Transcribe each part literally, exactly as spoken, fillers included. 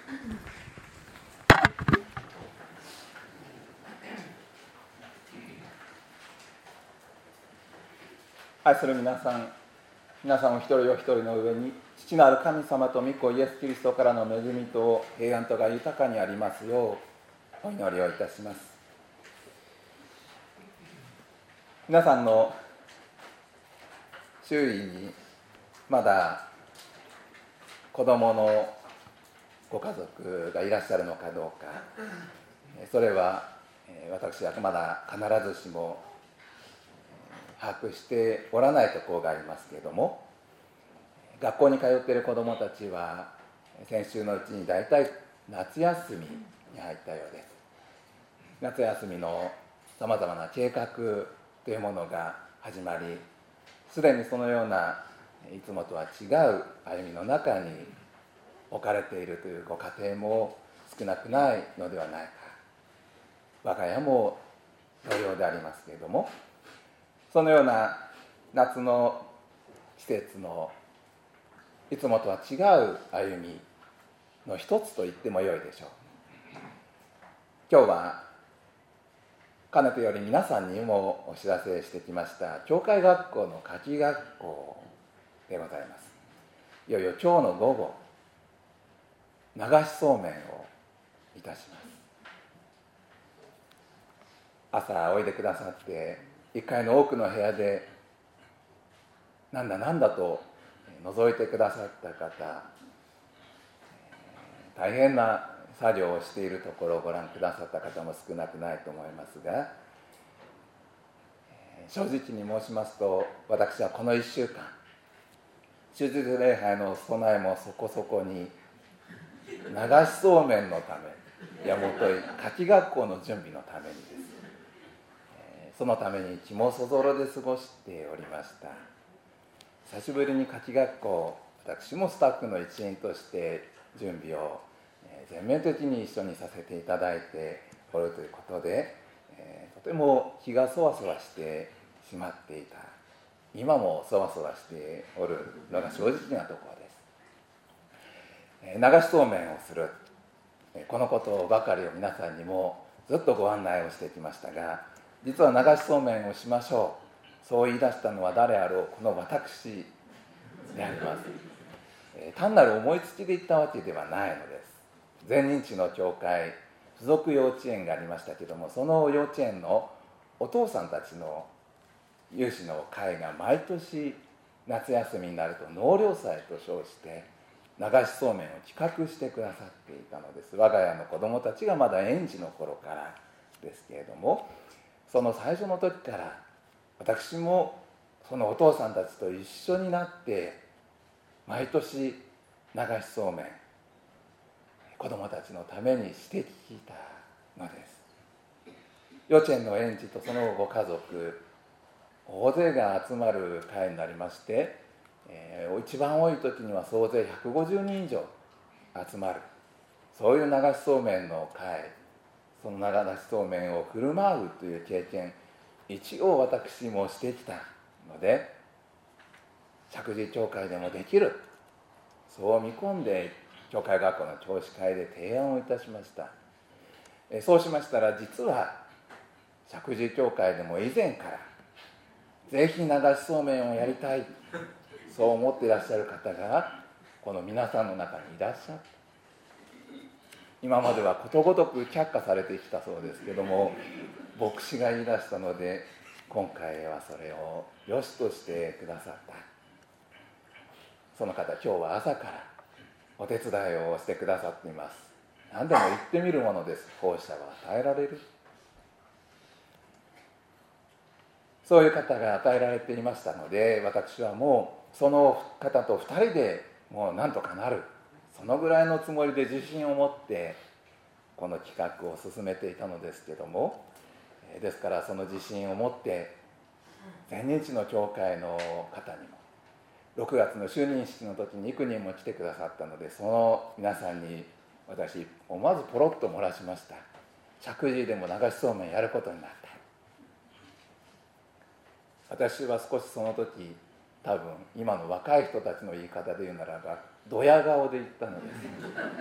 愛する皆さん、皆さんお一人お一人の上に父なる神様と御子イエス・キリストからの恵みと平安とが豊かにありますようお祈りをいたします。皆さんの周囲にまだ子供のご家族がいらっしゃるのかどうか、それは私はまだ必ずしも把握しておらないところがありますけれども、学校に通っている子どもたちは先週のうちに大体夏休みに入ったようです。夏休みのさまざまな計画というものが始まり、すでにそのようないつもとは違う歩みの中に置かれているというご家庭も少なくないのではないか。我が家も同様でありますけれども、そのような夏の季節のいつもとは違う歩みの一つと言ってもよいでしょう。今日はかねてより皆さんにもお知らせしてきました教会学校の夏季学校でございます。いよいよ今日の午後、流しそうめんをいたします。朝おいでくださっていっかいの奥の部屋でなんだなんだと覗いてくださった方、大変な作業をしているところをご覧くださった方も少なくないと思いますが、正直に申しますと、私はこのいっしゅうかん終日礼拝の備えもそこそこに、流しそうめんのため、いやもとい夏季学校の準備のためにです。そのために血もそぞろで過ごしておりました。久しぶりに夏季学校、私もスタッフの一員として準備を全面的に一緒にさせていただいておるということで、えー、とても気がそわそわしてしまっていた。今もそわそわしておるのが正直なところです。えー、流しそうめんをする、このことばかりを皆さんにもずっとご案内をしてきましたが、実は流しそうめんをしましょう、そう言い出したのは誰あろう、この私であります。えー、単なる思いつきで言ったわけではないのです。前任地の教会、附属幼稚園がありましたけども、その幼稚園のお父さんたちの有志の会が毎年夏休みになると納涼祭と称して流しそうめんを企画してくださっていたのです。我が家の子どもたちがまだ園児の頃からですけれども、その最初の時から私もそのお父さんたちと一緒になって毎年流しそうめん、子どもたちのためにしてきたのです。幼稚園の園児とそのご家族、大勢が集まる会になりまして、えー、一番多い時には総勢ひゃくごじゅうにん以上集まる、そういう流しそうめんの会、その流しそうめんを振る舞うという経験、一応私もしてきたので、石神井教会でもできる、そう見込んで教会学校の教師会で提案をいたしました。えそうしましたら、実は石神井教会でも以前からぜひ流しそうめんをやりたい、そう思っていらっしゃる方がこの皆さんの中にいらっしゃった。今まではことごとく却下されてきたそうですけども、牧師が言い出したので今回はそれを良しとしてくださった。その方、今日は朝からお手伝いをしてくださっています。何でも言ってみるものです。奉仕者は与えられる。そういう方が与えられていましたので、私はもうその方とふたりでもうなんとかなる、そのぐらいのつもりで自信を持ってこの企画を進めていたのですけども、ですからその自信を持って前任地の教会の方にもろくがつの就任式の時に幾人も来てくださったので、その皆さんに私思わずポロッと漏らしました。石神井でも流しそうめんやることになった。私は少しその時、多分今の若い人たちの言い方で言うならばドヤ顔で言ったのです。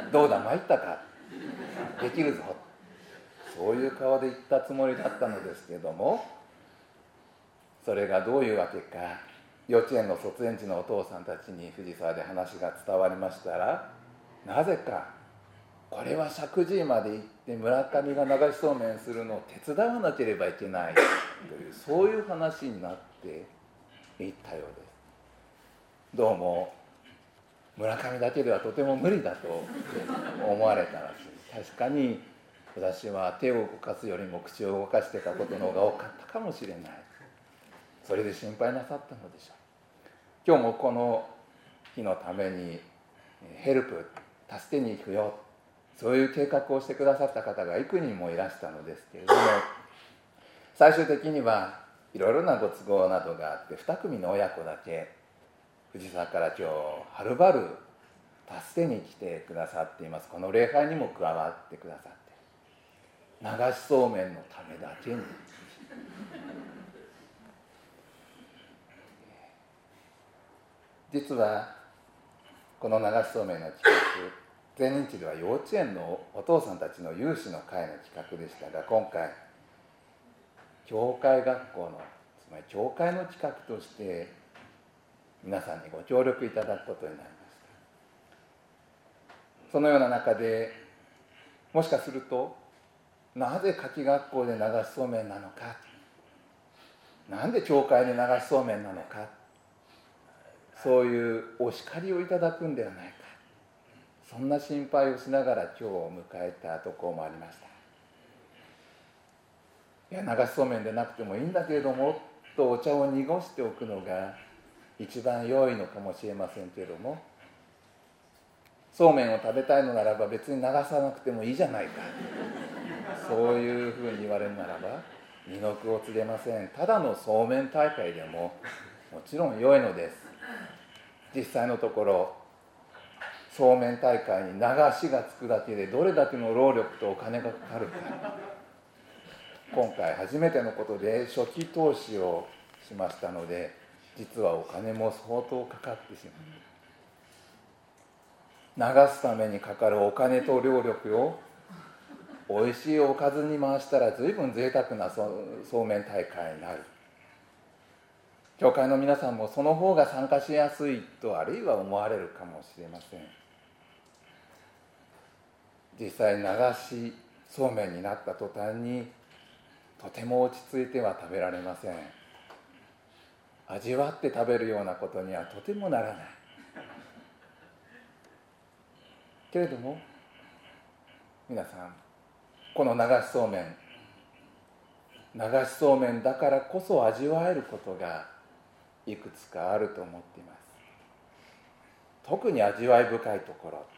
どうだ参ったか、できるぞ、そういう顔で言ったつもりだったのですけれども、それがどういうわけか、幼稚園の卒園児のお父さんたちに藤沢で話が伝わりましたら、なぜかこれは石神井まで行って村上が流しそうめんするのを手伝わなければいけないという、そういう話になっていったようです。どうも村上だけではとても無理だと思われたらしい。確かに私は手を動かすよりも口を動かしてたことの方が多かったかもしれない。それで心配なさったのでしょう。今日もこの日のためにヘルプ、助けに行くよ、そういう計画をしてくださった方が幾人もいらしたのですけれども、最終的にはいろいろなご都合などがあってに組の親子だけ藤沢から今日はるばる助けに来てくださっています。この礼拝にも加わってくださって、流しそうめんのためだけに実はこの流しそうめんの企画、前任地では幼稚園のお父さんたちの有志の会の企画でしたが、今回教会学校の、つまり教会の企画として皆さんにご協力いただくことになりました。そのような中で、もしかするとなぜ夏季学校で流しそうめんなのか、なんで教会で流しそうめんなのか、そういうお叱りをいただくんではないか、そんな心配をしながら今日を迎えたところもありました。いや、流しそうめんでなくてもいいんだけれどもとお茶を濁しておくのが一番良いのかもしれませんけれども、そうめんを食べたいのならば別に流さなくてもいいじゃないか、そういうふうに言われるならば二の句を告げません。ただのそうめん大会でももちろん良いのです。実際のところそうめん大会に流しがつくだけでどれだけの労力とお金がかかるか、今回初めてのことで初期投資をしましたので、実はお金も相当かかってしまう。流すためにかかるお金と労力をおいしいおかずに回したら随分贅沢なそうめん大会になる。教会の皆さんもその方が参加しやすいとあるいは思われるかもしれません。実際流しそうめんになった途端にとても落ち着いては食べられません。味わって食べるようなことにはとてもならない。けれども皆さん、この流しそうめん、流しそうめんだからこそ味わえることがいくつかあると思っています。特に味わい深いところ、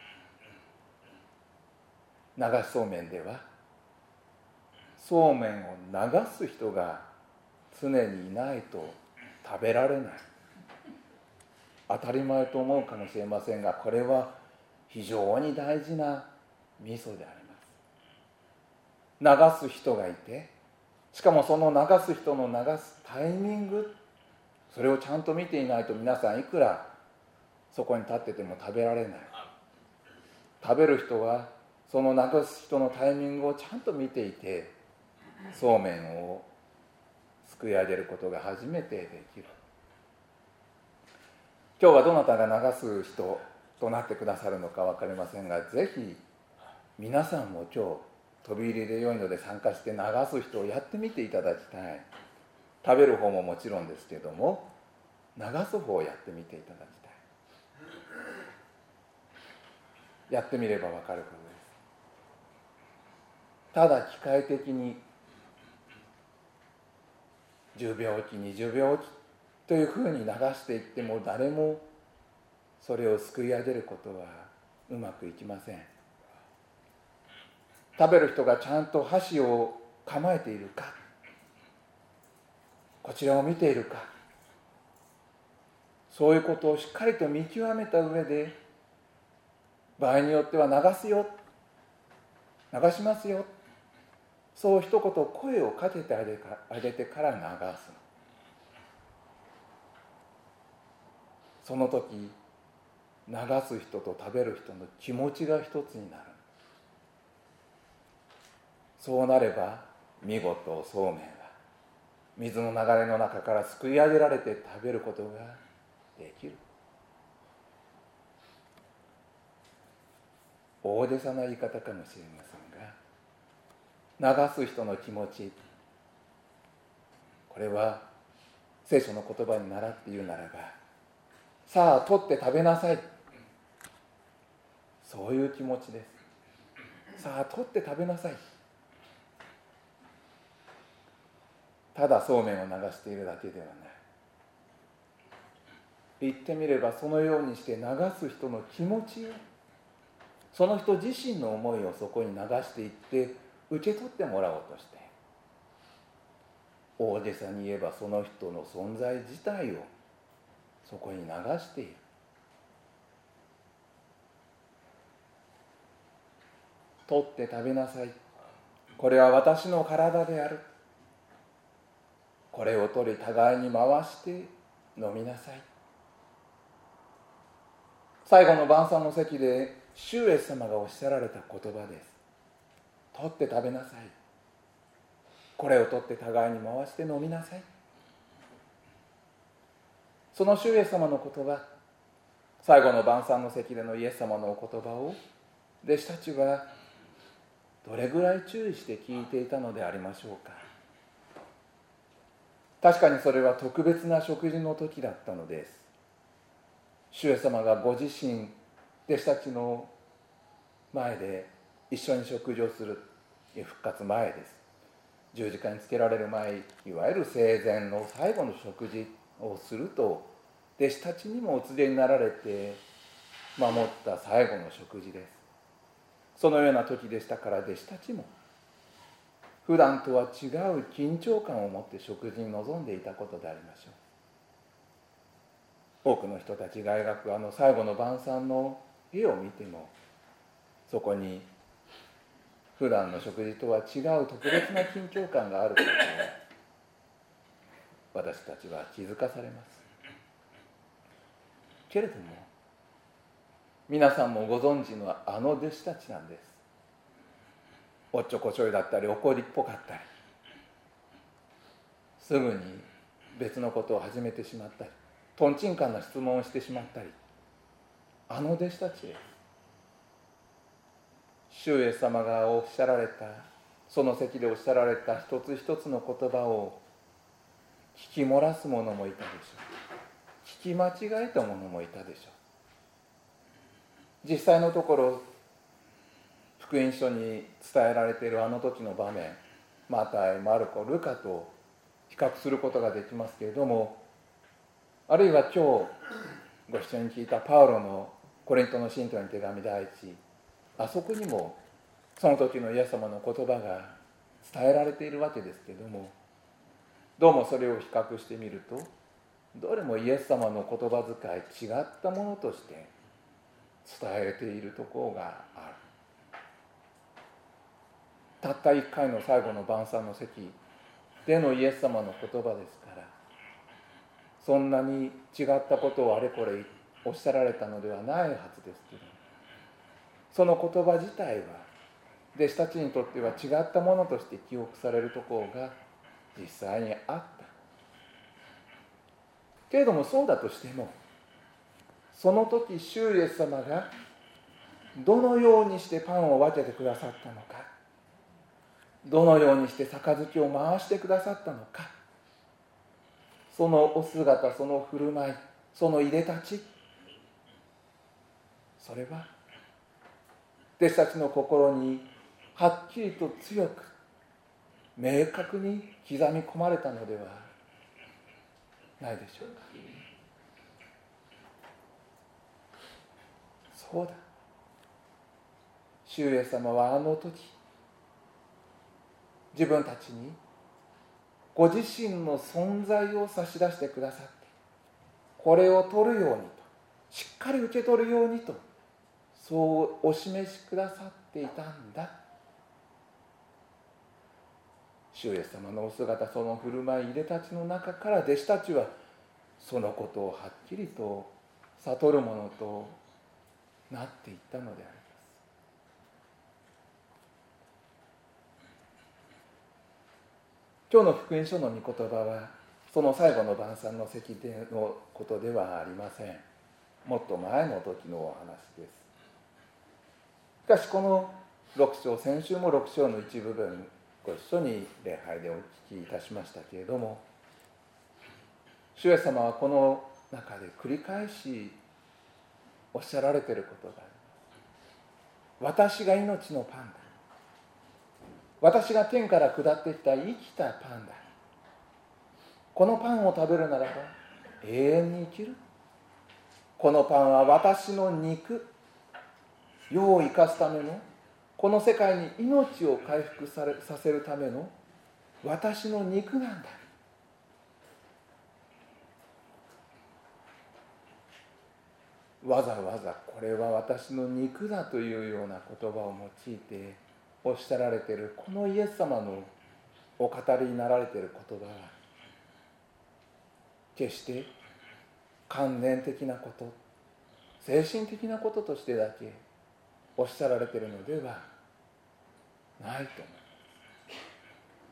流しそうめんではそうめんを流す人が常にいないと食べられない。当たり前と思うかもしれませんが、これは非常に大事なミソであります。流す人がいて、しかもその流す人の流すタイミング、それをちゃんと見ていないと皆さんいくらそこに立ってても食べられない。食べる人はその流す人のタイミングをちゃんと見ていて、そうめんをすくい上げることが初めてできる。今日はどなたが流す人となってくださるのか分かりませんが、ぜひ皆さんも今日飛び入りで良いので参加して流す人をやってみていただきたい。食べる方ももちろんですけれども、流す方をやってみていただきたい。やってみれば分かることです。ただ機械的にじゅうびょうおきにじゅうびょうおきというふうに流していっても誰もそれをすくい上げることはうまくいきません。食べる人がちゃんと箸を構えているか、こちらを見ているか、そういうことをしっかりと見極めた上で、場合によっては流すよ、流しますよ、そう一言声をかけてあげてから流すの。その時、 流す人と食べる人の気持ちが一つになる。そうなれば見事そうめんは水の流れの中からすくい上げられて食べることができる。大げさな言い方かもしれませんが、流す人の気持ち、これは聖書の言葉に倣って言うならば、さあ取って食べなさい、そういう気持ちです。さあ取って食べなさい。ただそうめんを流しているだけではない。言ってみれば、そのようにして流す人の気持ちを、その人自身の思いをそこに流していって受け取ってもらおうとして、大げさに言えばその人の存在自体をそこに流している。取って食べなさい、これは私の体である、これを取り互いに回して飲みなさい。最後の晩餐の席で主イエス様がおっしゃられた言葉です。取って食べなさい、これを取って互いに回して飲みなさい。その主イエス様の言葉、最後の晩餐の席でのイエス様のお言葉を弟子たちはどれぐらい注意して聞いていたのでありましょうか。確かにそれは特別な食事の時だったのです。主イエス様がご自身、弟子たちの前で一緒に食事をする、復活前です。十字架につけられる前、いわゆる生前の最後の食事をすると弟子たちにもお告げになられて守った最後の食事です。そのような時でしたから、弟子たちも普段とは違う緊張感を持って食事に臨んでいたことでありましょう。多くの人たちが描くあの最後の晩餐の絵を見ても、そこに普段の食事とは違う特別な緊張感があることを私たちは気づかされます。けれども皆さんもご存知のあの弟子たちなんです。おっちょこちょいだったり怒りっぽかったり、すぐに別のことを始めてしまったり、とんちんかんな質問をしてしまったり、あの弟子たちです。主イエス様がおっしゃられた、その席でおっしゃられた一つ一つの言葉を聞き漏らす者もいたでしょう。聞き間違えた者もいたでしょう。実際のところ、福音書に伝えられているあの時の場面、マタイ、マルコ、ルカと比較することができますけれども、あるいは今日ご一緒に聞いたパウロのコリントの信徒への手紙第一、あそこにもその時のイエス様の言葉が伝えられているわけですけれども、どうもそれを比較してみると、どれもイエス様の言葉遣い違ったものとして伝えているところがある。たった一回の最後の晩餐の席でのイエス様の言葉ですから、そんなに違ったことをあれこれおっしゃられたのではないはずですけど、その言葉自体は弟子たちにとっては違ったものとして記憶されるところが実際にあった。けれどもそうだとしても、その時主イエス様がどのようにしてパンを分けてくださったのか、どのようにして杯を回してくださったのか、そのお姿、その振る舞い、そのいでたち、それは弟子たちの心にはっきりと強く明確に刻み込まれたのではないでしょうか。そうだ、主イエス様はあの時自分たちにご自身の存在を差し出してくださって、これを取るようにと、しっかり受け取るようにと、そうお示しくださっていたんだ。主イエス様のお姿、その振る舞い、いでたちの中から弟子たちはそのことをはっきりと悟るものとなっていったのであります。今日の福音書の御言葉はその最後の晩餐の席でのことではありません。もっと前の時のお話です。しかしこのろく章、先週もろく章の一部分ご一緒に礼拝でお聞きいたしましたけれども、主イエス様はこの中で繰り返しおっしゃられていることがあります。私が命のパンだ。私が天から下ってきた生きたパンだ。このパンを食べるならば永遠に生きる。このパンは私の肉、世を生かすための、この世界に命を回復されさせるための私の肉なんだ。わざわざこれは私の肉だというような言葉を用いておっしゃられているこのイエス様のお語りになられている言葉は、決して観念的なこと、精神的なこととしてだけおっしゃられているのではないと思います。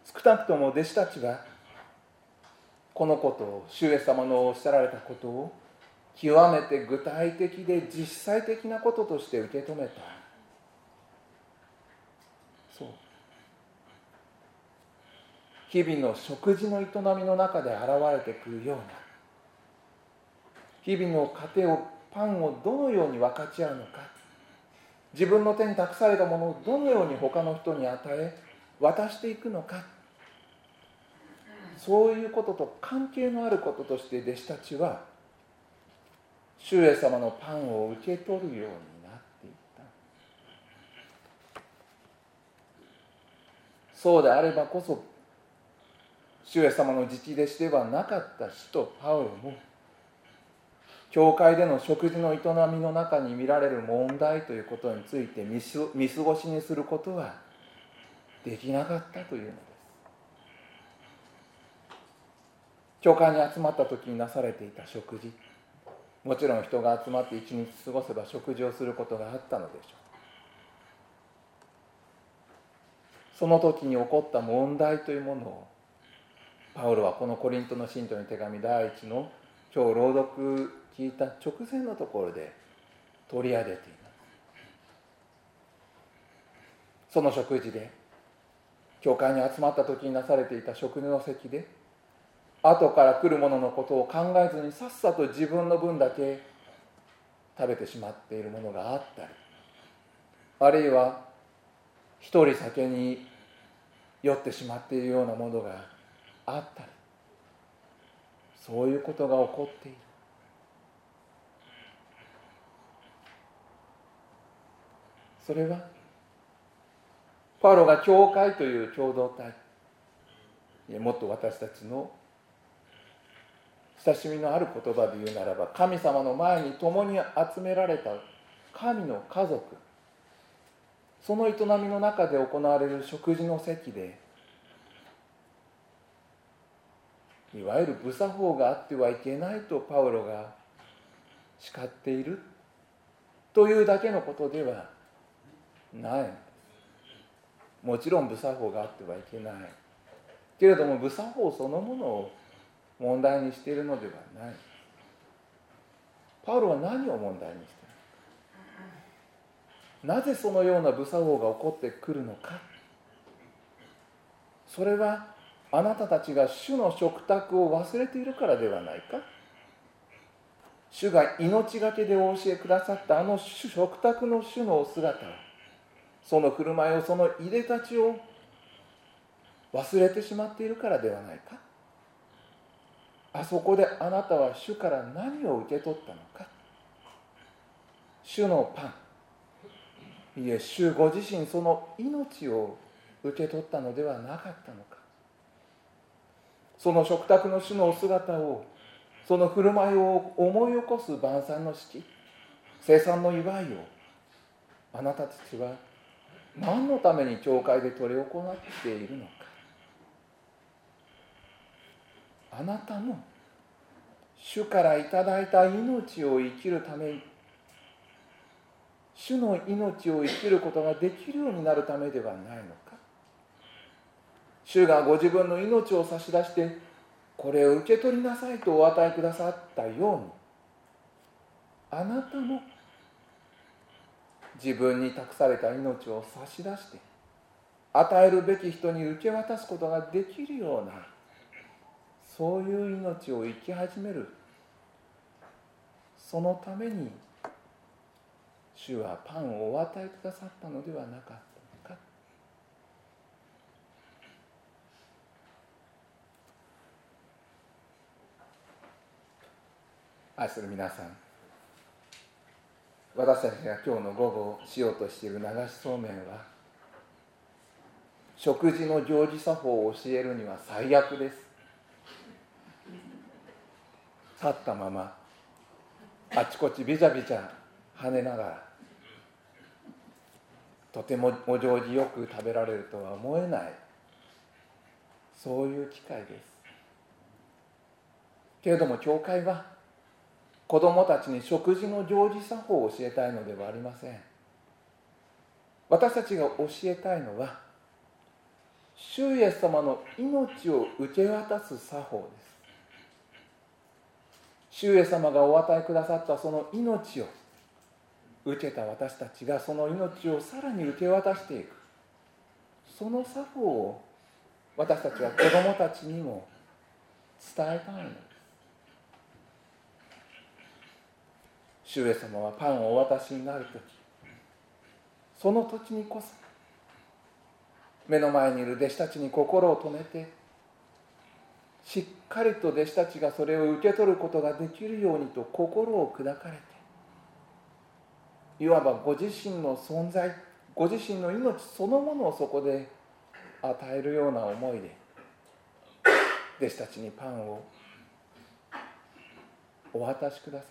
少なくとも弟子たちはこのことを、主イエス様のおっしゃられたことを極めて具体的で実際的なこととして受け止めた。そう。日々の食事の営みの中で現れてくるような、日々の糧を、パンをどのように分かち合うのか、自分の手に託されたものをどのように他の人に与え渡していくのか、そういうことと関係のあることとして弟子たちは主イエス様のパンを受け取るようになっていった。そうであればこそ、主イエス様の直弟子ではなかった使徒パウロも、教会での食事の営みの中に見られる問題ということについて見過ごしにすることはできなかったというのです。教会に集まった時になされていた食事、もちろん人が集まって一日過ごせば食事をすることがあったのでしょう。その時に起こった問題というものを、パウロはこのコリントの信徒の手紙第一の今日朗読聞いた直前のところで取り上げています。その食事で、教会に集まった時になされていた食事の席で、後から来る者のことを考えずにさっさと自分の分だけ食べてしまっているものがあったり、あるいは一人酒に酔ってしまっているようなものがあったり、そういうことが起こっている。それはパウロが教会という共同体、もっと私たちの親しみのある言葉で言うならば、神様の前に共に集められた神の家族、その営みの中で行われる食事の席で、いわゆる無作法があってはいけないとパウロが叱っているというだけのことではない。もちろん無作法があってはいけないけれども、無作法そのものを問題にしているのではない。パウロは何を問題にしているのか、なぜそのような無作法が起こってくるのか。それはあなたたちが主の食卓を忘れているからではないか。主が命がけでお教えくださったあの食卓の主のお姿を、その振る舞いを、そのいでたちを忘れてしまっているからではないか。あそこであなたは主から何を受け取ったのか。主のパン、いえ、主ご自身その命を受け取ったのではなかったのか。その食卓の主のお姿を、その振る舞いを思い起こす晩餐の式、聖餐の祝いを、あなたたちは何のために教会で執り行っているのか。あなたも主からいただいた命を生きるために、 主の命を生きることができるようになるためではないのか。主がご自分の命を差し出して、これを受け取りなさいとお与えくださったように、あなたも自分に託された命を差し出して、与えるべき人に受け渡すことができるような、そういう命を生き始める。そのために主はパンをお与えくださったのではなかったのか。愛する皆さん、私たちが今日の午後しようとしている流しそうめんは、食事の行事作法を教えるには最悪です。立ったままあちこちビチャビチャ跳ねながら、とてもお行儀よく食べられるとは思えない、そういう機会です。けれども教会は子どもたちに食事の行事作法を教えたいのではありません。私たちが教えたいのは、主イエス様の命を受け渡す作法です。主イエス様がお与えくださったその命を受けた私たちが、その命をさらに受け渡していく、その作法を私たちは子どもたちにも伝えたいのです。主イエス様はパンをお渡しになるとき、その時にこそ目の前にいる弟子たちに心を止めて、しっかりと弟子たちがそれを受け取ることができるようにと心を砕かれて、いわばご自身の存在、ご自身の命そのものをそこで与えるような思いで弟子たちにパンをお渡しくださった。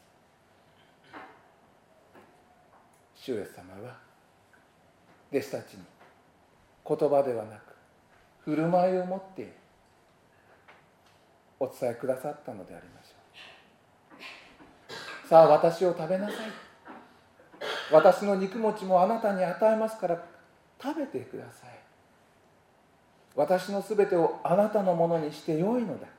主イエス様は弟子たちに言葉ではなく振る舞いを持ってお伝えくださったのでありましょう。さあ、私を食べなさい、私の肉餅もあなたに与えますから食べてください、私のすべてをあなたのものにしてよいのだ。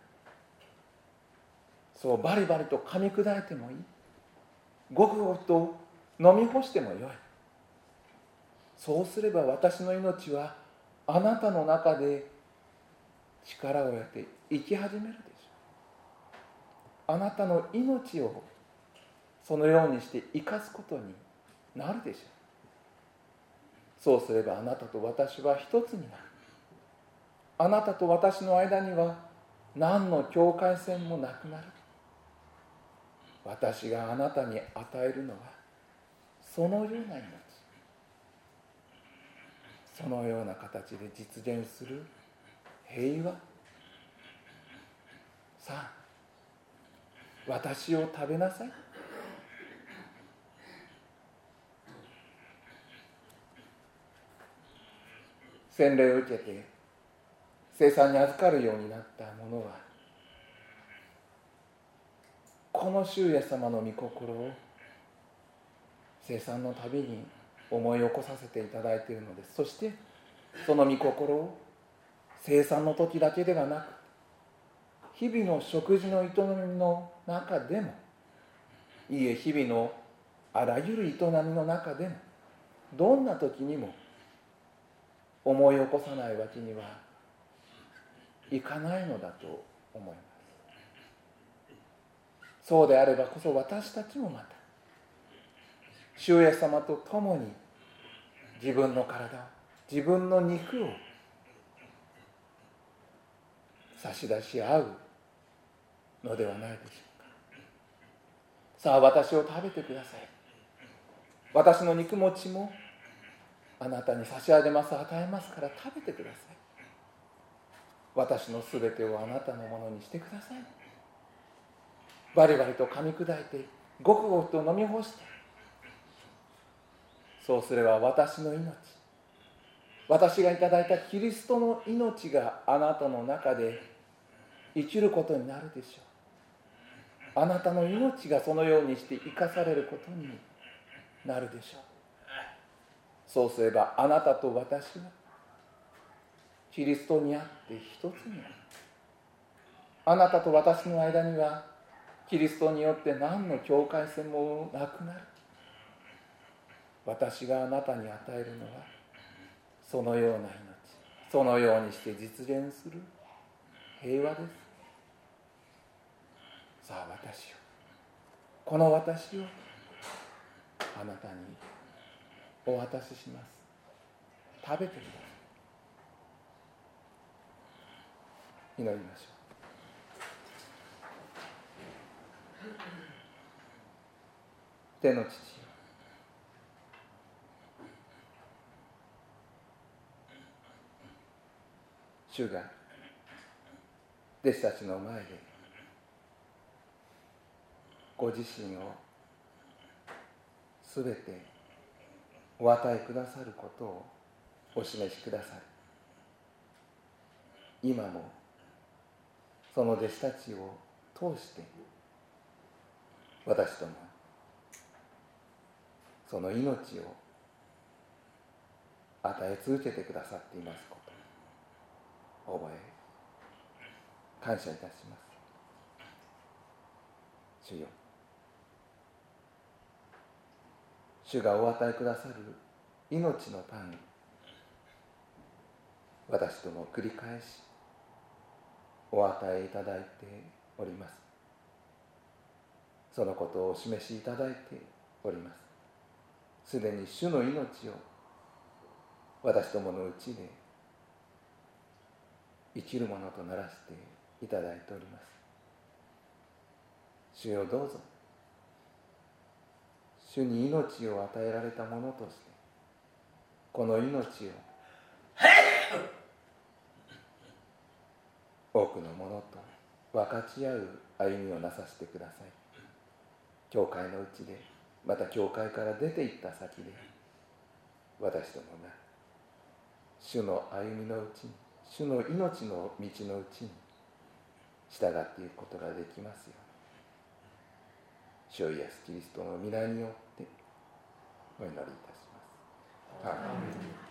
そうバリバリと噛み砕いてもいい、ごくごくと飲み干してもよい。そうすれば私の命はあなたの中で力を得て生き始めるでしょう。あなたの命をそのようにして生かすことになるでしょう。そうすればあなたと私は一つになる。あなたと私の間には何の境界線もなくなる。私があなたに与えるのはそのような命、そのような形で実現する平和。さあ、私を食べなさい。洗礼を受けて聖餐に預かるようになった者は、この主イエス様の御心を聖餐のたびに思い起こさせていただいているのです。そしてその御心を聖餐の時だけではなく、日々の食事の営みの中でも、いいえ日々のあらゆる営みの中でも、どんな時にも思い起こさないわけにはいかないのだと思います。そうであればこそ私たちもまた主イエス様と共に自分の体を、自分の肉を差し出し合うのではないでしょうか。さあ、私を食べてください。私の肉餅もあなたに差し上げます、与えますから食べてください。私のすべてをあなたのものにしてください。バリバリと噛み砕いて、ごくごくと飲み干して、そうすれば私の命、私がいただいたキリストの命があなたの中で生きることになるでしょう。あなたの命がそのようにして生かされることになるでしょう。そうすればあなたと私はキリストにあって一つになる。あなたと私の間にはキリストによって何の境界線もなくなる。私があなたに与えるのはそのような命、そのようにして実現する平和です。さあ私を、この私をあなたにお渡しします。食べてください。祈りましょう。天の父よ、主が弟子たちの前でご自身をすべてお与えくださることをお示しくださる。今もその弟子たちを通して私どもその命を与え続けてくださっていますことを覚え感謝いたします。主よ、主がお与えくださる命のパン、私ども繰り返しお与えいただいております。そのことをお示しいただいております。すでに主の命を私どものうちで生きるものとならしていただいております。主よ、どうぞ主に命を与えられたものとしてこの命を多くのものと分かち合う歩みをなさせてください。教会のうちで、また教会から出て行った先で私どもが主の歩みのうちに、主の命の道のうちに従っていくことができますように、主イエスキリストの皆によってお祈りいたします。アーメン。